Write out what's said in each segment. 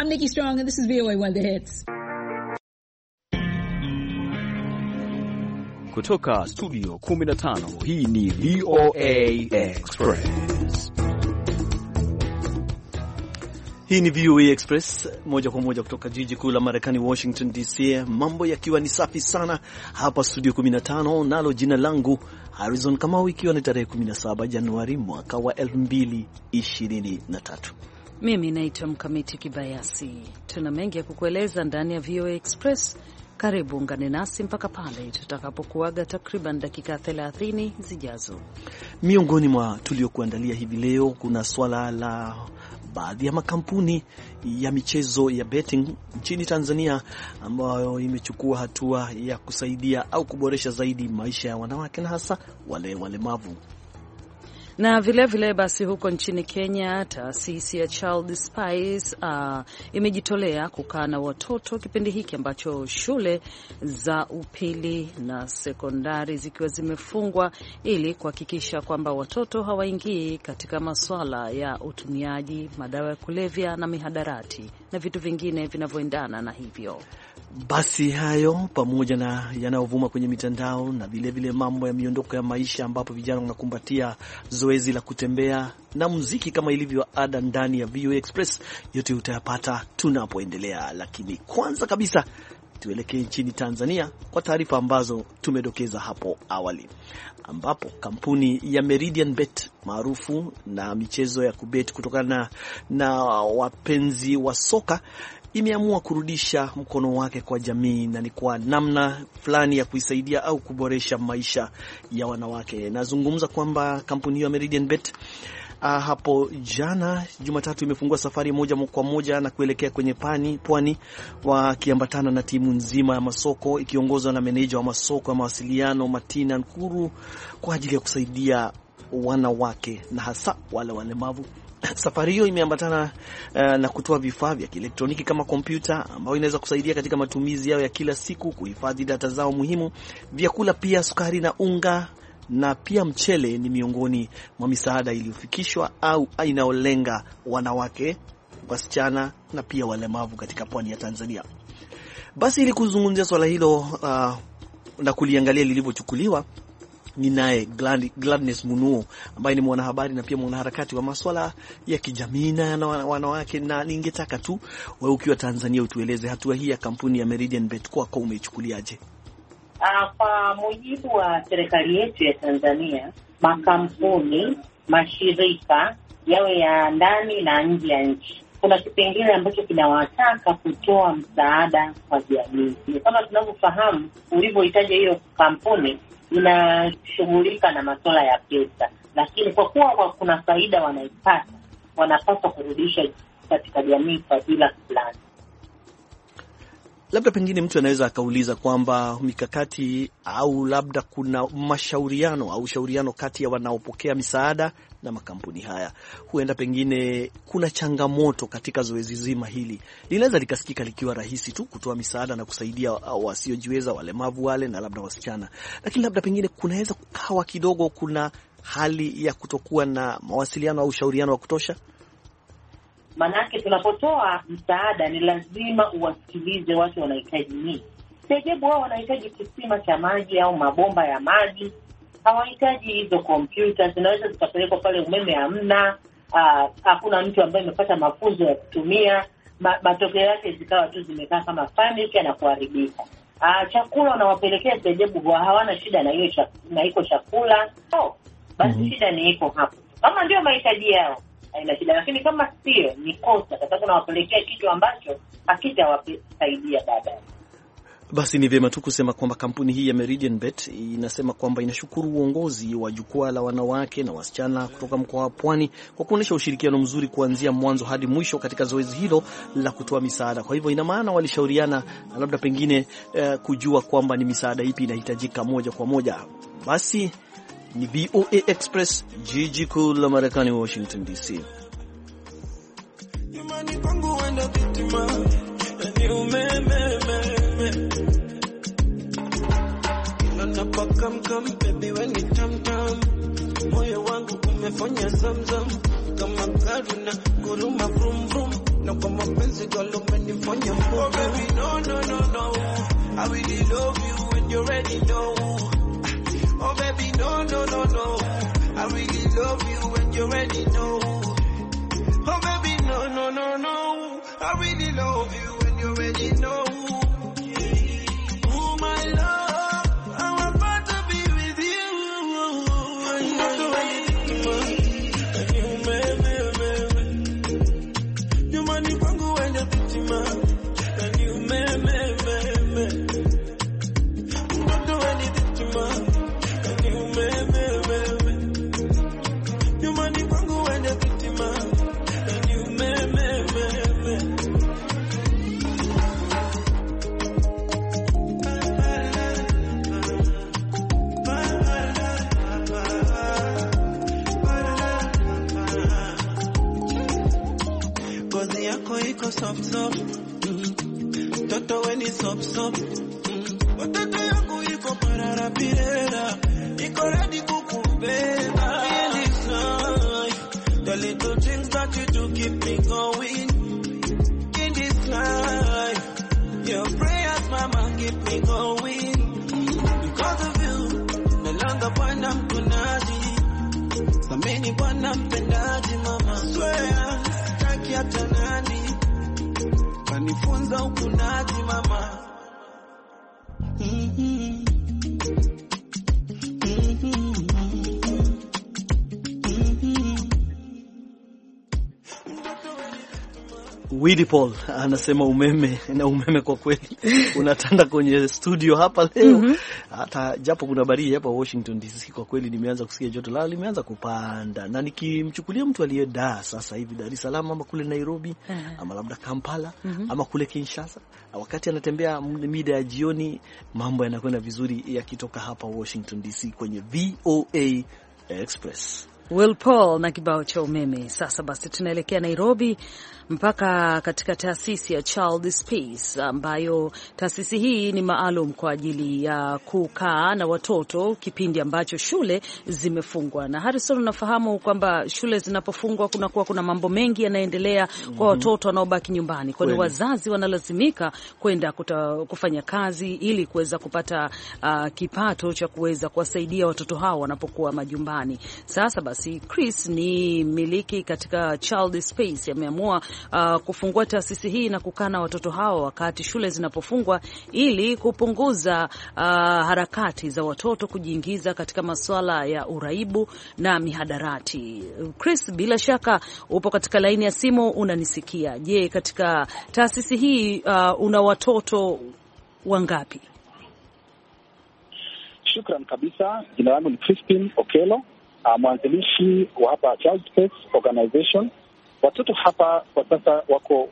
Nikki Strong and this is VOA One The Hits. Kutoka studio 15, hii ni VOA Express. Hii ni VOA Express moja kwa moja kutoka jiji kuu la Marekani, Washington DC. Mambo yakiwa ni safi sana hapa studio 15, nalo jina langu Harrison Kamau, ikiwa ni tarehe 17 Januari mwaka wa 2023. Mimi naitwa Mkamiti Kibayasi. Tuna mengi ya kukueleza ndani ya VOA Express. Karibu ungane nasi mpaka pale tutakapokuaga takriban dakika 30 zijazo. Miongoni mwa tuliokuandalia hivi leo kuna swala la baadhi ya makampuni ya michezo ya betting nchini Tanzania ambayo imechukua hatua ya kusaidia au kuboresha zaidi maisha ya wanawake na hasa wale walemavu. Na vile basi huko nchini Kenya, taasisi ya Child Spice imejitolea kukaa na watoto kipindi hiki ambacho shule za upili na sekondari zikiwa zimefungwa, ili kuhakikisha kwamba watoto hawaingii katika masuala ya utumiaji madawa ya kulevya na mihadarati na vitu vingine vinavyoendana na hivyo. Basi hayo pamoja na yanayovuma kwenye mitandao na vile mambo ya miondoko ya maisha ambapo vijana wanakumbatia zoezi la kutembea na muziki kama ilivyo ada ndani ya VOA Express, yote utayapata tunapoendelea. Lakini kwanza kabisa tuelekee nchini Tanzania kwa taarifa ambazo tumedokeza hapo awali, ambapo kampuni ya Meridian Bet maarufu na michezo ya kubet kutokana na wapenzi wa soka imeamua kurudisha mkono wake kwa jamii na ni kwa namna fulani ya kuisaidia au kuboresha maisha ya wanawake. Nazungumza kwamba kampuni hiyo ya Meridian Bet hapo jana Jumatatu imefungua safari moja kwa moja na kuelekea kwenye pwani, wakiambatana na timu nzima ya masoko ikiongozwa na meneja wa masoko ya mawasiliano Martina Nkuru kwa ajili ya kusaidia wanawake na hasa wale walemavu. Safari hiyo imeambatana na kutoa vifaa vya kielektroniki kama kompyuta ambayo inaweza kusaidia katika matumizi yao ya kila siku, kuhifadhi data zao muhimu, vyakula pia, sukari na unga na pia mchele ni miongoni mwa misaada iliyofikishwa au inayolenga wanawake, wasichana na pia walemavu katika pwani ya Tanzania. Basi ili kuzungumzia swala hilo na kuliangalia lilivyochukuliwa, ninaye Gladness Munuo ambaye ni mwanahabari na pia mwanaharakati wa masuala ya kijamii na wanawake, na ningetaka tu wewe ukiwa Tanzania utueleze hatua hii ya kampuni ya Meridian Bet kwako umeichukuliaje? Kwa mujibu wa serikali yetu ya Tanzania, makampuni, mashirika yawe ya ndani na nje ya nchi, kuna kipengele ambacho kinawataka kutoa msaada kwa jamii. Kama tunavyofahamu, ulivyohitaji hiyo kampuni inashughulika na masuala ya pesa, lakini kwa kuwa kuna faida wanaipata, wanapaswa kurudisha katika jamii kwa bila fulani. Labda pengine mtu anaweza akauliza kwamba mikakati au labda kuna mashauriano au shauriano kati ya wanaopokea misaada na makampuni haya. Huenda pengine kuna changamoto katika zoezi zima hili. Linaweza likasikika likiwa rahisi tu kutoa misaada na kusaidia wasiojiweza, walemavu wale na labda wasichana. Lakini labda pengine kunaweza kukawa kidogo kuna hali ya kutokuwa na mawasiliano au shauriano wa kutosha. Manake tunapotoa msaada ni lazima uwasikilize watu wanahitaji nini. Sejebu wao wanahitaji kisima cha maji au mabomba ya maji. Hawahitaji hizo kompyuta, zinaweza zikapelekwa pale umeme hamna. Hakuna mtu ambaye amepata mafunzo ya kutumia. Matokeo yake zikawa tu zimekaa kama furniture na kuharibika. Chakula wanawapelekea sejebu hawana shida na hiyo na iko chakula. Basi shida ni iko hapo. Kama ndio mahitaji yao haina shida, lakini kama sio ni kosa, kwa sababu nawapelekea kitu ambacho hakitawasaidia baadaye. Basi ni vyema tu kusema kwamba kampuni hii ya Meridian Bet inasema kwamba inashukuru uongozi wa jukwaa la wanawake na wasichana kutoka mkoa wa Pwani kwa kuonyesha ushirikiano mzuri kuanzia mwanzo hadi mwisho katika zoezi hilo la kutoa misaada. Kwa hivyo ina maana walishauriana na labda pengine kujua kwamba ni misaada ipi inahitajika moja kwa moja. Basi ni VOA Express, jiji kuu la Marekani, Washington DC. Moyo wangu umefanya zamzam kama karuna kuruma vrum vrum na kwa mapenzi girl umenifanya mbovu. Oh baby no no no no, I really love you and you already know. Oh baby no no no no, I really love you and you already know. Oh baby no no no no, I really love you and you already know. Oh my love, I want to be with you. And you do anything, and you me. You money pangu when you victima, and you me. You do anything, and you me. You money pangu when you victima, and you me. Gozi yako iko soft soft, toto weni soft soft, watoto yangu iko parara pirera, iko ready kukubeba. In this life, the little things that you do keep me going. In this life, your prayers mama keep me going. Because of you, nalanga bwana mkunaji, sameni bwana mpendaji mama. Swear hata nani kanifunza ukunaji mama. Willy Paul anasema umeme, na umeme kwa kweli unatanda kwenye studio hapa leo. Hata japo kuna baridi hapa Washington DC, kwa kweli nimeanza kusikia joto lao limeanza kupanda. Na nikimchukulia mtu aliye sasa hivi Dar es Salaam ama kule Nairobi ama labda Kampala ama kule Kinshasa, wakati anatembea mida ya jioni, mambo yanakwenda vizuri yakitoka hapa Washington DC kwenye VOA Express. Will Paul na kibao cha umeme. Sasa basi tunaelekea Nairobi mpaka katika taasisi ya Child Space, ambayo taasisi hii ni maalum kwa ajili ya kukaa na watoto kipindi ambacho shule zimefungwa. Na Harrison, unafahamu kwamba shule zinapofungwa kuna mambo mengi yanaendelea kwa watoto wanaobaki nyumbani, kwani wazazi wanalazimika kwenda kufanya kazi ili kuweza kupata kipato cha kuweza kuwasaidia watoto hao wanapokuwa majumbani. Sasa basi Chris ni miliki katika Child Space, ameamua kufungua taasisi hii na kukaa na watoto hao wakati shule zinapofungwa ili kupunguza harakati za watoto kujiingiza katika masuala ya uraibu na mihadarati. Chris, bila shaka upo katika laini ya simu, unanisikia. Je, katika taasisi hii una watoto wangapi? Shukran kabisa. Jina langu ni Crispin Okelo, mwanzilishi wa hapa Child Space Organization. Watoto hapa kwa sasa wako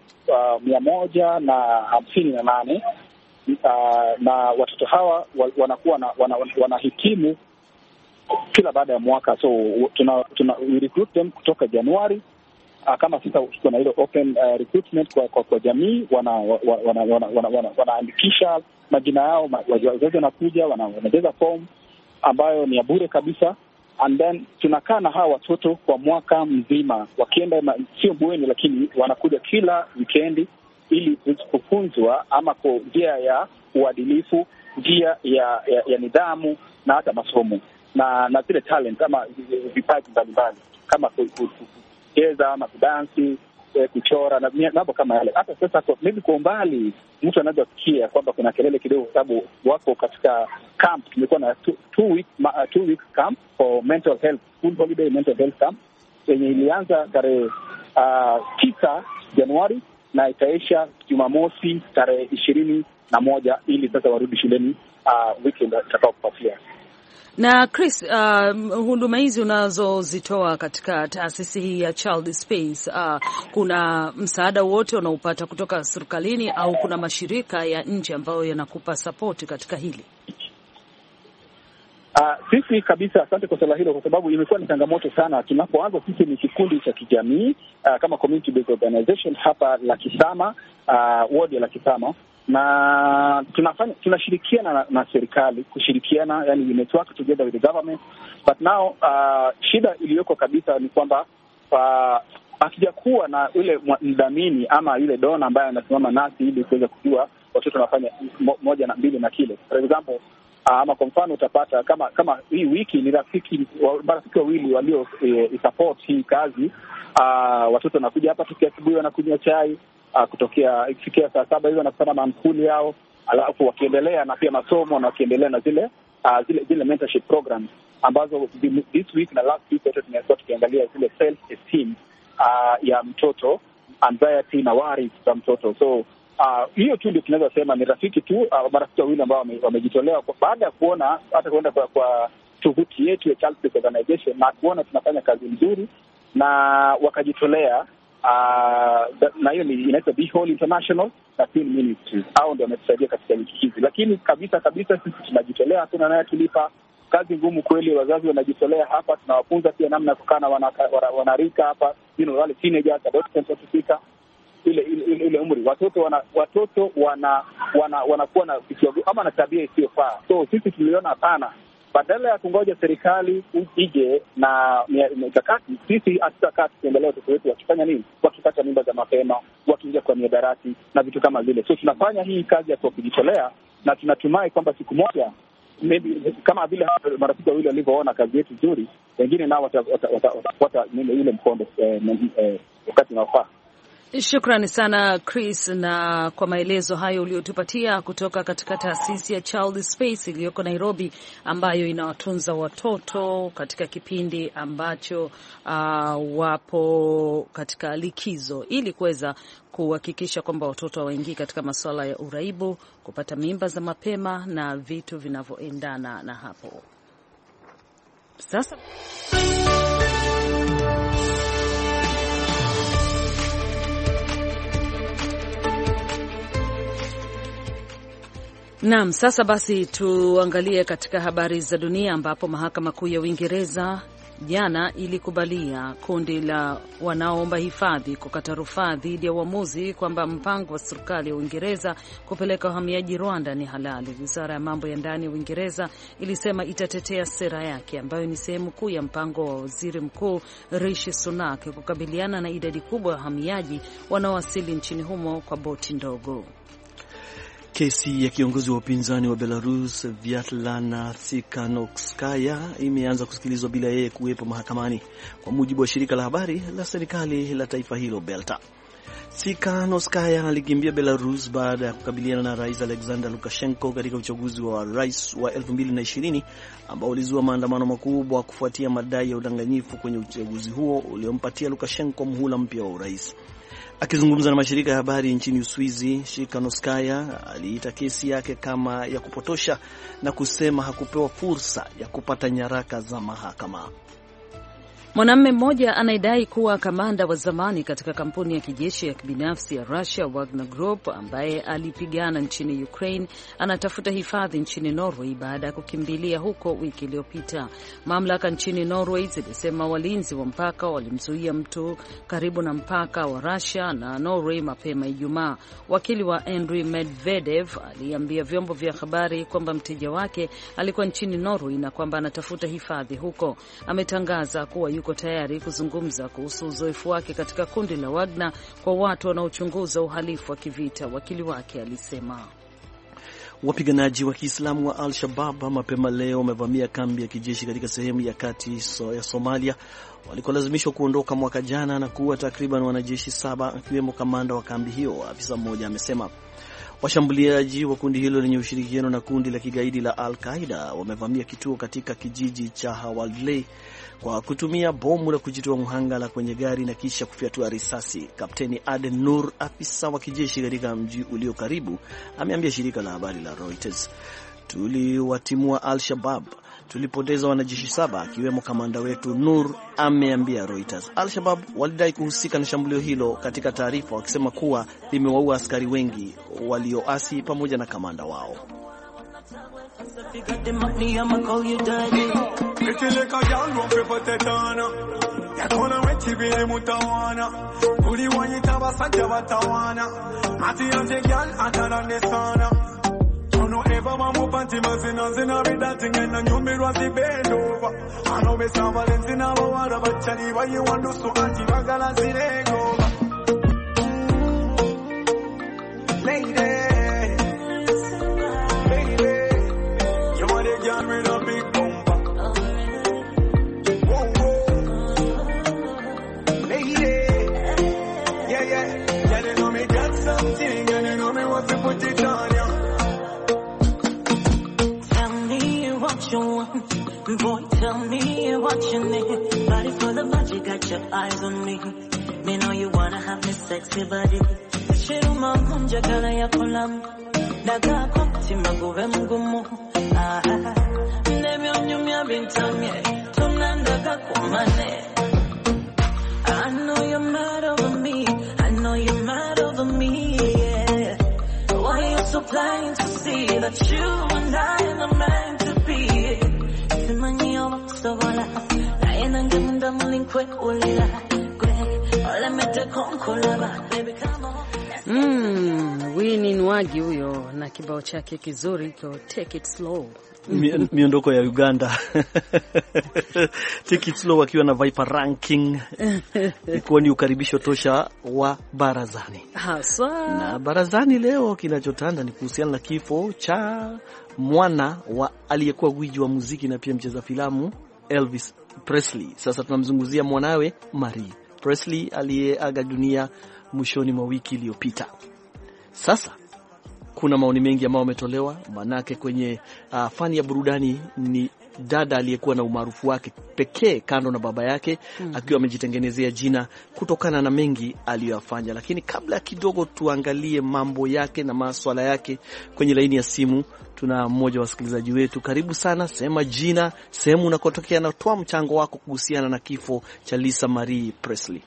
158 na watoto hawa wanakuwa wanahitimu kila baada ya mwaka. So tuna recruit them kutoka Januari. Kama sasa tuko na ile open recruitment kwa jamii, wanaandikisha majina yao, wazazi wanakuja wanajaza form ambayo ni ya bure kabisa. And then tunakaa na hawa watoto kwa mwaka mzima, wakienda sio bweni, lakini wanakuja kila weekend ili kufunzwa ama kwa njia ya uadilifu, njia ya nidhamu na hata masomo na zile talent ama vipaji mbalimbali kama kucheza ama kudansi, kuchora na mambo kama yale. Hata sasa maybe kwa umbali mtu anaweza kusikia kwamba kuna kelele kidogo, kwa sababu wako katika camp. Tumekuwa na two week camp for mental health, full holiday mental health camp yenye ilianza tarehe 9 Januari na itaisha Jumamosi tarehe 21, ili sasa warudi shuleni weekend itakayofuatia. Na Chris, huduma hizi unazozitoa katika taasisi hii ya Child Space, kuna msaada wote unaopata kutoka serikalini au kuna mashirika ya nje ambayo yanakupa support katika hili? Sisi kabisa, asante kwa swala hilo, kwa sababu imekuwa ni changamoto sana. Tunapoanza sisi ni kikundi cha kijamii kama community based organization hapa Lakisama, ward ya Lakisama, na tunashirikiana na serikali, kushirikiana, yani we network together with the government. But now shida iliyoko kabisa ni kwamba akijakuwa na yule mdhamini ama yule dona ambaye anasimama nasi ili kuweza kujua watoto wanafanya moja na mbili na kile. For example, ama kwa mfano utapata kama hii wiki ni marafiki wawili walio support hii kazi. Watoto wanakuja hapa tukia asubuhi, wanakunywa chai, kutokea ikifikia saa 7 hizo wanakutana na mankuli yao, alafu wakiendelea na pia masomo na wakiendelea na zile mentorship programs ambazo this week na last week wote tumekuwa tukiangalia zile self esteem ya mtoto, anxiety na worries za mtoto. So hiyo tu ndio tunaweza sema ni rafiki tu, marafiki wawili ambao wamejitolea baada ya kuona hata kuenda kwa tovuti yetu ya Child Space Organization na kuona tunafanya kazi nzuri na wakajitolea. Na hiyo ni inaitwa Be Whole International na Teen Ministries, au ndio wametusaidia katika wiki hizi. Lakini kabisa sisi tunajitolea, hatuna naye tulipa. Kazi ngumu kweli, wazazi wanajitolea hapa. Tunawafunza pia namna ya kukaa na wanarika hapa, wale teenagers, adolescents wakifika ile umri, watoto wanakuwa na ama na tabia isiyofaa. So sisi tuliona hapana, badala ya kungoja serikali ije na mikakati, sisi hatutakaa tukiendelea watoto wetu wakifanya nini, wakipata mimba za mapema, wakiingia kwa mihadarati na vitu kama vile. So tunafanya hii kazi ya kujitolea na tunatumai kwamba siku moja maybe kama vile marafiki wawili walivyoona kazi yetu nzuri, wengine nao watafuata ile mkondo wakati unaofaa. Shukrani sana Chris, na kwa maelezo hayo uliotupatia kutoka katika taasisi ya Child Space iliyoko Nairobi, ambayo inawatunza watoto katika kipindi ambacho wapo katika likizo, ili kuweza kuhakikisha kwamba watoto hawaingii katika masuala ya uraibu, kupata mimba za mapema na vitu vinavyoendana na hapo. Sasa Naam, sasa basi tuangalie katika habari za dunia, ambapo mahakama kuu ya Uingereza jana ilikubalia kundi la wanaoomba hifadhi kukata rufaa dhidi ya uamuzi kwamba mpango wa serikali ya Uingereza kupeleka wahamiaji Rwanda ni halali. Wizara ya mambo ya ndani ya Uingereza ilisema itatetea sera yake ambayo ni sehemu kuu ya mpango wa waziri mkuu Rishi Sunak kukabiliana na idadi kubwa ya wahamiaji wanaowasili nchini humo kwa boti ndogo. Kesi ya kiongozi wa upinzani wa Belarus Vyacheslav Tsikhanouskaya imeanza kusikilizwa bila yeye kuwepo mahakamani, kwa mujibu wa shirika la habari la serikali la taifa hilo Belta. Tsikhanouskaya alikimbia Belarus baada ya kukabiliana na Rais Alexander Lukashenko katika uchaguzi wa rais wa 2020 ambao ulizua maandamano makubwa kufuatia madai ya udanganyifu kwenye uchaguzi huo uliompatia Lukashenko muhula mpya wa urais. Akizungumza na mashirika ya habari nchini Uswizi, Tsikhanouskaya aliita kesi yake kama ya kupotosha na kusema hakupewa fursa ya kupata nyaraka za mahakama. Mwanamume mmoja anayedai kuwa kamanda wa zamani katika kampuni ya kijeshi ya kibinafsi ya Russia Wagner Group, ambaye alipigana nchini Ukraine, anatafuta hifadhi nchini Norway baada ya kukimbilia huko wiki iliyopita. Mamlaka nchini Norway zilisema walinzi wa mpaka walimzuia mtu karibu na mpaka wa Russia na Norway mapema Ijumaa. Wakili wa Andriy Medvedev aliambia vyombo vya habari kwamba mteja wake alikuwa nchini Norway na kwamba anatafuta hifadhi huko. Ametangaza kuwa yuko tayari kuzungumza kuhusu uzoefu wake katika kundi la Wagner kwa watu wanaochunguza uhalifu wa kivita, wakili wake alisema. Wapiganaji wa Kiislamu wa Al-Shabaab mapema leo wamevamia kambi ya kijeshi katika sehemu ya kati ya Somalia walikolazimishwa kuondoka mwaka jana na kuua takriban wanajeshi 7 akiwemo kamanda wa kambi hiyo, afisa mmoja amesema. Washambuliaji wa kundi hilo lenye ushirikiano na kundi la kigaidi la Al-Qaeda wamevamia kituo katika kijiji cha Hawadley kwa kutumia bomu la kujitoa mhanga la kwenye gari na kisha kufyatua risasi. Kapteni Aden Nur, afisa wa kijeshi katika mji ulio karibu, ameambia shirika la habari la Reuters, tuliwatimua Al-Shabaab, tulipoteza wanajeshi 7 akiwemo kamanda wetu, Nur ameambia Reuters. Al-Shabaab walidai kuhusika na shambulio hilo katika taarifa, wakisema kuwa limewaua askari wengi walioasi pamoja na kamanda wao. You know ever want more panty mazin and zin with that thing and you me was the bend over. I know me some valence in our water, but Charlie, why you want to so anti-bagala zin over? Lady, baby, you want to get rid of big bumper. Whoa, whoa. Lady, yeah, they know me got something and they know me want to put it on you. Tell me what you want, boy, tell me what you need. Body full of magic, got your eyes on me. Me know you wanna have me sexy body. Shiruma munja kala ya kolam daga kokti maguve mgumu nemi onyumya bintamye tumnandaga kumane. I know you're mad over me, I know you're mad over me, yeah. Why are you so blind to see that you and I are meant to be? Simanyi owa sogola naena ngemunda mulinkwe ulila kwe ole mete konkolaba baby come on. Winnie Nwagi huyo na kibao chake kizuri kwa Take It Slow. Miondoko ya Uganda. Take It Slow akiwa na Viper Ranking. Ikuwa ni ukaribisho tosha wa barazani. Haswa. Na barazani leo kinachotanda ni kuhusiana na kifo cha mwana wa aliyekuwa gwiji wa muziki na pia mcheza filamu Elvis Presley. Sasa tunamzunguzia mwanawe Marie Presley aliyeaga dunia mwishoni mwa wiki iliyopita. Sasa kuna maoni mengi ambayo yametolewa, manake kwenye fani ya burudani ni dada aliyekuwa na umaarufu wake pekee kando na baba yake, akiwa amejitengenezea jina kutokana na mengi aliyofanya. Lakini kabla kidogo tuangalie mambo yake na masuala yake, kwenye laini ya simu tuna mmoja wa wasikilizaji wetu. Karibu sana, sema jina, sehemu unakotokea na toa mchango wako kuhusiana na kifo cha Lisa Marie Presley.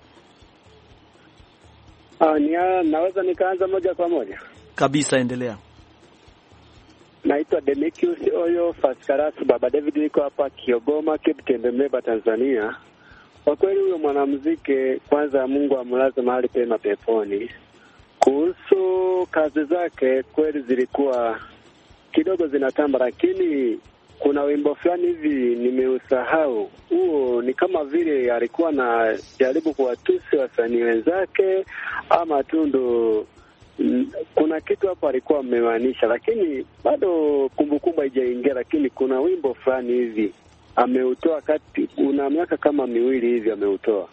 Naweza nikaanza moja kwa moja? Kabisa, endelea. Naitwa Demikius Oyo Faskarasu, Baba David, niko hapa Kiogoma, Cape Tembemeba, Tanzania. Kwa kweli huyo mwanamuziki, kwanza Mungu amlaze mahali pema peponi. Kuhusu kazi zake, kweli zilikuwa kidogo zinatamba, lakini kuna wimbo fulani hivi nimeusahau. Huo ni kama vile alikuwa na jaribu kuwatusi wasanii wenzake ama tundu. Kuna kitu hapo alikuwa amemaanisha, lakini bado kumbukumbu haijaingia. Lakini kuna wimbo fulani hivi ameutoa kati, una miaka kama 2 hivi ameutoa.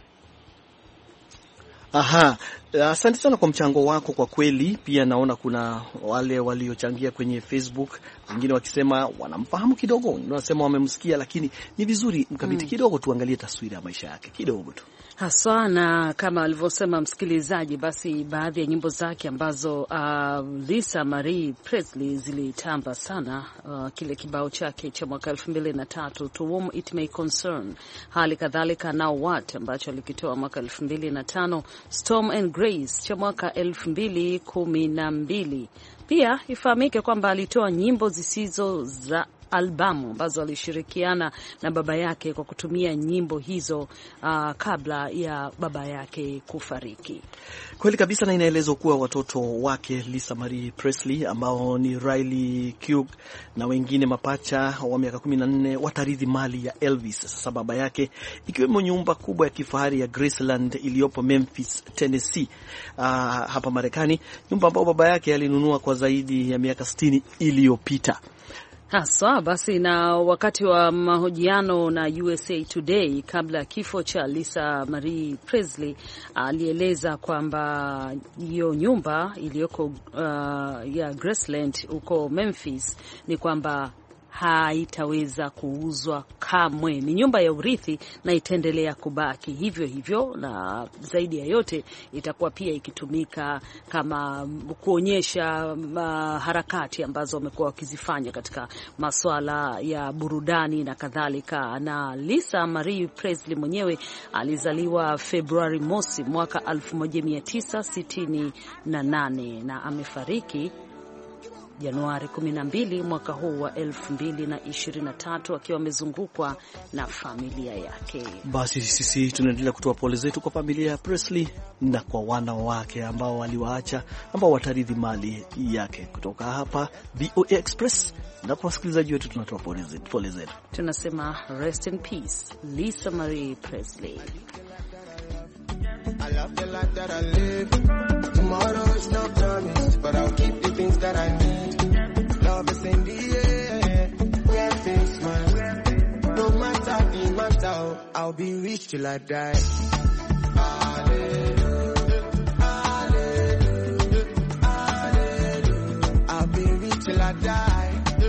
Aha, asante sana kwa mchango wako. Kwa kweli pia naona kuna wale waliochangia kwenye Facebook, wengine wakisema wanamfahamu kidogo, wengine wanasema wamemsikia, lakini ni vizuri mkabiti kidogo tuangalie taswira ya maisha yake kidogo tu. Haswa, na kama alivyosema msikilizaji, basi baadhi ya nyimbo zake ambazo Lisa Marie Presley zilitamba sana, kile kibao chake cha mwaka 2003 To Whom It May Concern, hali kadhalika Now What ambacho alikitoa mwaka 2005, Storm and Grace cha mwaka 2012. Pia ifahamike kwamba alitoa nyimbo zisizo za albamu ambazo alishirikiana na baba yake kwa kutumia nyimbo hizo kabla ya baba yake kufariki. Kweli kabisa, na inaelezwa kuwa watoto wake Lisa Marie Presley ambao ni Riley Keough na wengine mapacha wa miaka 14 watarithi mali ya Elvis. Sasa baba yake, ikiwemo nyumba kubwa ya kifahari ya Graceland iliyopo Memphis, Tennessee, hapa Marekani, nyumba ambayo baba yake alinunua kwa zaidi ya miaka 60 iliyopita. Haswa basi, na wakati wa mahojiano na USA Today kabla ya kifo cha Lisa Marie Presley, alieleza kwamba hiyo nyumba iliyoko ya Graceland huko Memphis ni kwamba haitaweza kuuzwa kamwe. Ni nyumba ya urithi na itaendelea kubaki hivyo hivyo, na zaidi ya yote itakuwa pia ikitumika kama kuonyesha harakati ambazo wamekuwa wakizifanya katika masuala ya burudani na kadhalika. Na Lisa Marie Presley mwenyewe alizaliwa Februari mosi mwaka 1968 na amefariki Januari 12 mwaka huu wa 2023 akiwa amezungukwa na familia yake. Basi sisi tunaendelea kutoa pole zetu kwa familia ya Presley na kwa wana wake ambao waliwaacha, ambao watarithi mali yake. Kutoka hapa VOA Express na kwa wasikilizaji wetu tunatoa pole zetu. Tunasema rest in peace Lisa Marie Presley. I love the life that I live. Tomorrow is not promised, but I'll keep the things that I need. Love is in the air, where things must. No matter the matter, I'll be rich till I die. Hallelujah, hallelujah, hallelujah. I'll be rich till I die.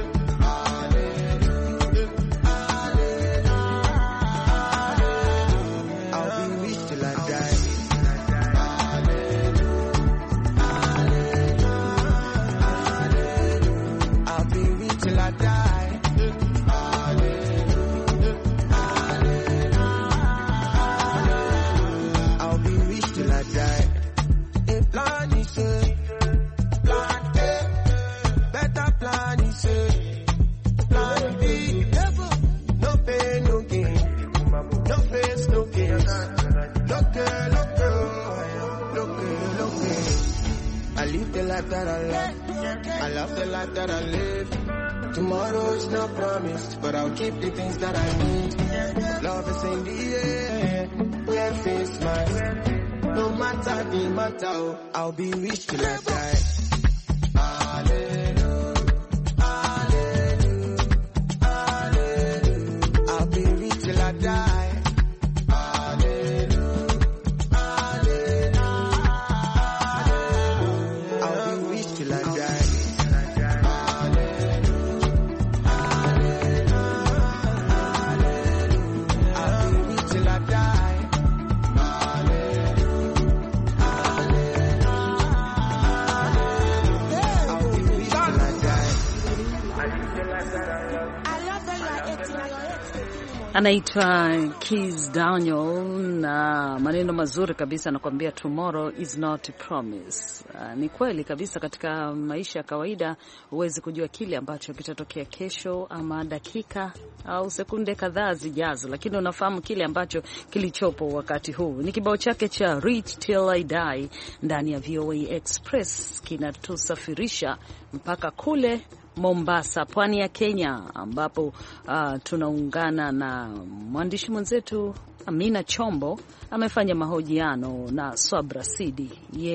I love the life that I live. Tomorrow is not promised, but I'll keep the things that I need. Love is in the air, where face must. No matter the matter, I'll be rich till I die. Hallelujah, hallelujah, hallelujah. I'll be rich till I die. Anaitwa Kizz Daniel na maneno mazuri kabisa, anakuambia tomorrow is not a promise. Ni kweli kabisa, katika maisha ya kawaida huwezi kujua kile ambacho kitatokea kesho ama dakika au sekunde kadhaa zijazo, lakini unafahamu kile ambacho kilichopo wakati huu. Ni kibao chake cha Rich Till I Die ndani ya VOA Express, kinatusafirisha mpaka kule Mombasa, pwani ya Kenya, ambapo tunaungana na mwandishi mwenzetu Amina Chombo. Amefanya mahojiano na Swabra Sidi.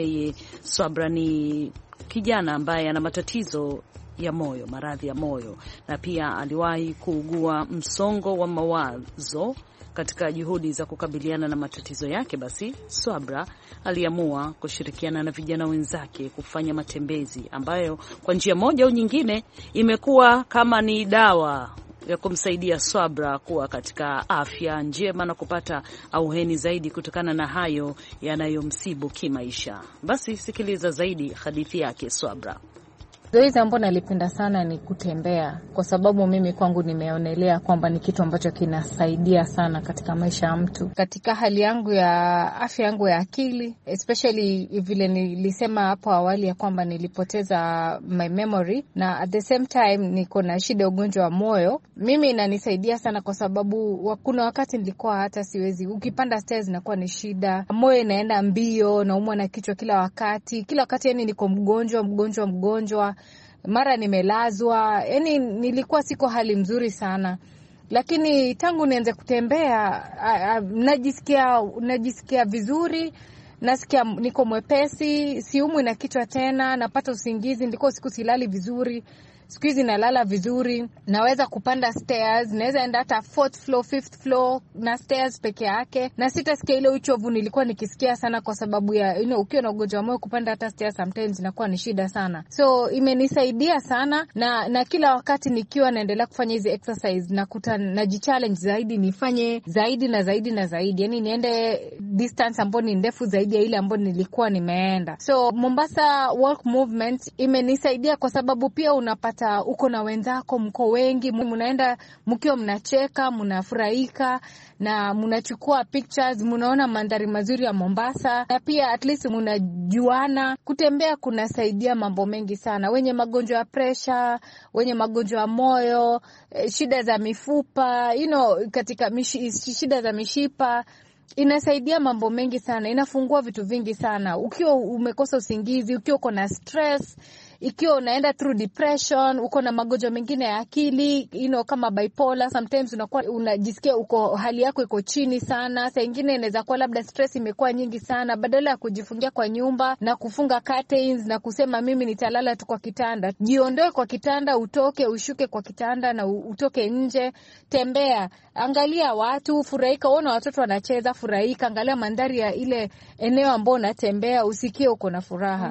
Swabra ni kijana ambaye ana matatizo ya moyo, maradhi ya moyo, na pia aliwahi kuugua msongo wa mawazo. Katika juhudi za kukabiliana na matatizo yake, basi Swabra aliamua kushirikiana na vijana wenzake kufanya matembezi ambayo kwa njia moja au nyingine imekuwa kama ni dawa ya kumsaidia Swabra kuwa katika afya njema na kupata auheni zaidi kutokana na hayo yanayomsibu kimaisha. Basi sikiliza zaidi hadithi yake Swabra. Zoezi ambalo nalipenda sana ni kutembea, kwa sababu mimi kwangu nimeonelea kwamba ni kitu ambacho kinasaidia sana katika maisha ya mtu, katika hali yangu ya afya yangu ya akili, especially vile nilisema hapo awali ya kwamba nilipoteza my memory, na at the same time niko na shida ugonjwa wa moyo. Mimi inanisaidia sana kwa sababu kuna wakati nilikuwa hata siwezi, ukipanda stairs inakuwa ni shida, moyo inaenda mbio, naumwa na kichwa kila wakati yani niko mgonjwa, mara nimelazwa, yani nilikuwa siko hali mzuri sana. Lakini tangu nianze kutembea najisikia vizuri, nasikia niko mwepesi, siumwi na kichwa tena, napata usingizi. Nilikuwa siku silali vizuri, siku hizi nalala vizuri, naweza kupanda stairs, naweza enda hata 4th floor 5th floor na stairs peke yake, na sitasikia ile uchovu nilikuwa nikisikia sana, kwa sababu ya ukiwa na ugonjwa wa moyo kupanda hata stairs sometimes inakuwa ni shida sana. So imenisaidia sana, na kila wakati nikiwa naendelea kufanya hizi exercise nakuta najichallenge zaidi, nifanye zaidi na zaidi na zaidi, yani niende distance ambayo ni ndefu zaidi ya ile ambayo nilikuwa nimeenda. So Mombasa Walk Movement imenisaidia kwa sababu pia unapata unapata uko na wenzako, mko wengi, mnaenda mkiwa mnacheka, mnafurahika na mnachukua pictures, mnaona mandhari mazuri ya Mombasa, na pia at least mnajuana. Kutembea kunasaidia mambo mengi sana. Wenye magonjwa ya pressure, wenye magonjwa ya moyo, shida za mifupa, katika shida za mishipa, inasaidia mambo mengi sana, inafungua vitu vingi sana. Ukiwa umekosa usingizi, ukiwa uko na stress, ikiwa unaenda through depression, uko na magonjwa mengine ya akili, kama bipolar, sometimes unakuwa unajisikia hali yako iko chini sana. Saa nyingine inaweza kuwa labda stress imekuwa nyingi sana, badala ya kujifungia kwa nyumba na kufunga curtains na kusema mimi nitalala tu kwa kitanda, jiondoe kwa kitanda, utoke, ushuke kwa kitanda na utoke nje, tembea, angalia watu, furahika, uone watoto wanacheza, furahika, angalia mandhari ya ile eneo ambao unatembea, usikie uko na furaha.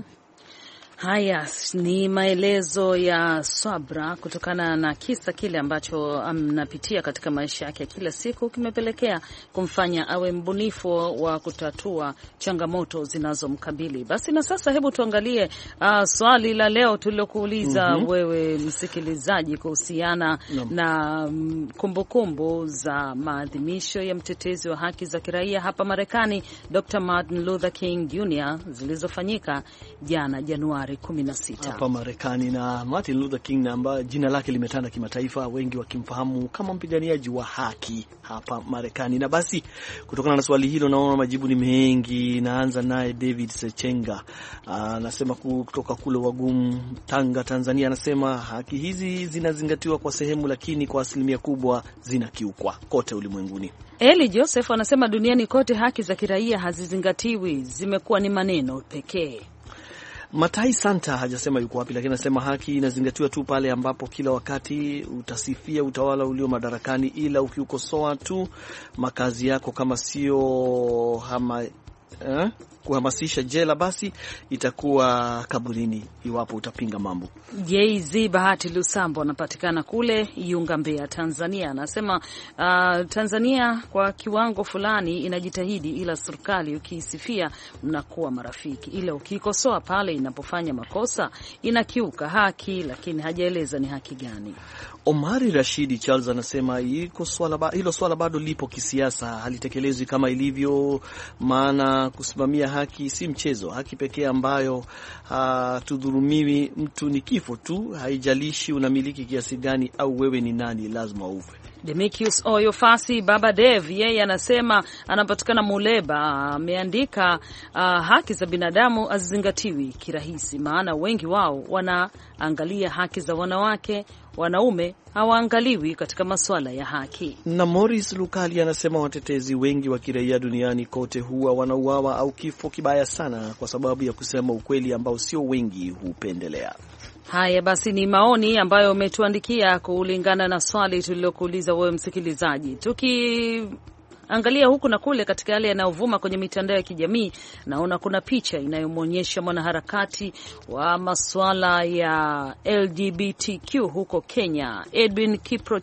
Haya ni maelezo ya Swabra kutokana na kisa kile ambacho anapitia katika maisha yake kila siku, kimepelekea kumfanya awe mbunifu wa kutatua changamoto zinazomkabili. Basi na sasa hebu tuangalie swali la leo tulilokuuliza wewe msikilizaji kuhusiana na kumbukumbu za maadhimisho ya mtetezi wa haki za kiraia hapa Marekani, Dr. Martin Luther King Jr. zilizofanyika jana Januari 16 hapa Marekani. Na Martin Luther King ambaye jina lake limetanda kimataifa, wengi wakimfahamu kama mpiganiaji wa haki hapa Marekani. Na basi kutokana na swali hilo naona majibu ni mengi. Naanza naye David Sechenga, anasema kutoka kule Wagumu, Tanga, Tanzania. Anasema haki hizi zinazingatiwa kwa sehemu, lakini kwa asilimia kubwa zinakiukwa kote ulimwenguni. Eli Joseph anasema duniani kote haki za kiraia hazizingatiwi, zimekuwa ni maneno pekee. Matai Santa hajasema yuko wapi, lakini anasema haki inazingatiwa tu pale ambapo kila wakati utasifia utawala ulio madarakani, ila ukiukosoa tu makazi yako kama sio kuhamasisha jela, basi itakuwa kaburini iwapo utapinga mambo. JZ Bahati Lusambo anapatikana kule Iunga, Mbeya, Tanzania. Anasema Tanzania kwa kiwango fulani inajitahidi, ila serikali ukiisifia mnakuwa marafiki, ila ukikosoa pale inapofanya makosa inakiuka haki, lakini hajaeleza ni haki gani. Omari Rashidi Charles anasema hilo swala bado lipo kisiasa, halitekelezwi kama ilivyo, maana kusimamia haki si mchezo. Haki pekee ambayo tudhurumiwi mtu ni kifo tu, haijalishi unamiliki kiasi gani au wewe ni nani, lazima ufe. Demikius Oyofasi Baba Dev, yeye anasema anapatikana Muleba, ameandika haki za binadamu hazizingatiwi kirahisi, maana wengi wao wanaangalia haki za wanawake, wanaume hawaangaliwi katika masuala ya haki. Na Morris Lukali anasema watetezi wengi wa kiraia duniani kote huwa wanauawa au kifo kibaya sana kwa sababu ya kusema ukweli ambao sio wengi hupendelea. Haya basi, ni maoni ambayo umetuandikia kulingana na swali tulilokuuliza wewe msikilizaji. Angalia huku na kule katika yale yanayovuma kwenye mitandao ya kijamii, naona kuna picha inayomwonyesha mwanaharakati wa masuala ya LGBTQ huko Kenya, Edwin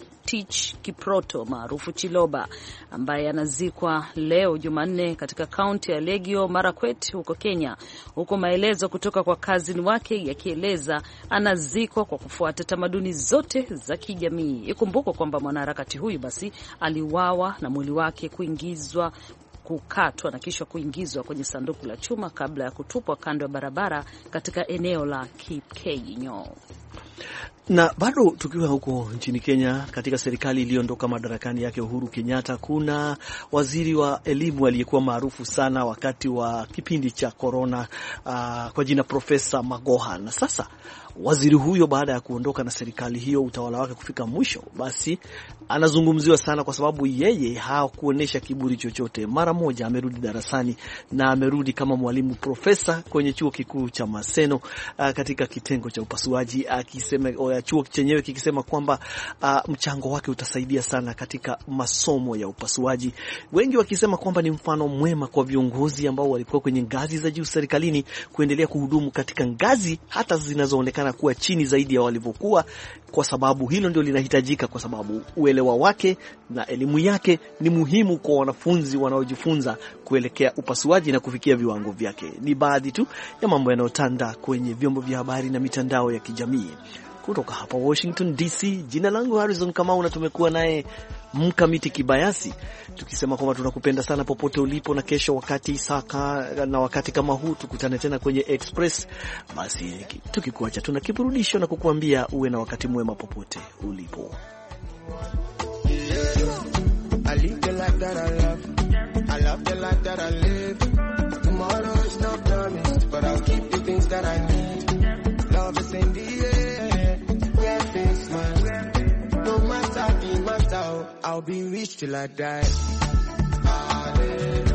Kiproto maarufu Chiloba, ambaye anazikwa leo Jumanne katika kaunti ya Elgeyo Marakwet huko Kenya, huko maelezo kutoka kwa kazini wake yakieleza anazikwa kwa kufuata tamaduni zote za kijamii. Ikumbukwe kwamba mwanaharakati huyu basi aliuawa na mwili wake kukatwa na kisha kuingizwa kwenye sanduku la chuma kabla ya kutupwa kando ya barabara katika eneo la Kipkeinyo. Na bado tukiwa huko nchini Kenya, katika serikali iliyoondoka madarakani yake Uhuru Kenyatta, kuna waziri wa elimu aliyekuwa maarufu sana wakati wa kipindi cha corona, kwa jina Profesa Magoha. Na sasa waziri huyo baada ya kuondoka na serikali hiyo, utawala wake kufika mwisho, basi anazungumziwa sana kwa sababu yeye hakuonesha kiburi chochote. Mara moja amerudi darasani na amerudi kama mwalimu profesa kwenye chuo kikuu cha Maseno, katika kitengo cha upasuaji, akisema chuo chenyewe kikisema kwamba mchango wake utasaidia sana katika masomo ya upasuaji. Wengi wakisema kwamba ni mfano mwema kwa viongozi ambao walikuwa kwenye ngazi za juu serikalini kuendelea kuhudumu katika ngazi hata zinazoonekana kuwa chini zaidi ya walivyokuwa, kwa sababu hilo ndio linahitajika, kwa sababu uelewa wake na elimu yake ni muhimu kwa wanafunzi wanaojifunza kuelekea upasuaji na kufikia viwango vyake. Ni baadhi tu ya mambo yanayotanda kwenye vyombo vya habari na mitandao ya kijamii. kutoka hapa Washington DC. Jina langu Harrison Kamau na tumekuwa naye Mkamiti Kibayasi tukisema kwamba tunakupenda sana popote ulipo, na kesho wakati kama huu tukutane tena kwenye Express. Basi tukikuacha tuna kiburudisho na kukuambia uwe na wakati mwema popote ulipo. I live the life that I love. I love the life that I live. Tomorrow is not promised, but I'll keep the things that I need. Love is in the air, where things smile. No matter the matter, I'll be rich till I die.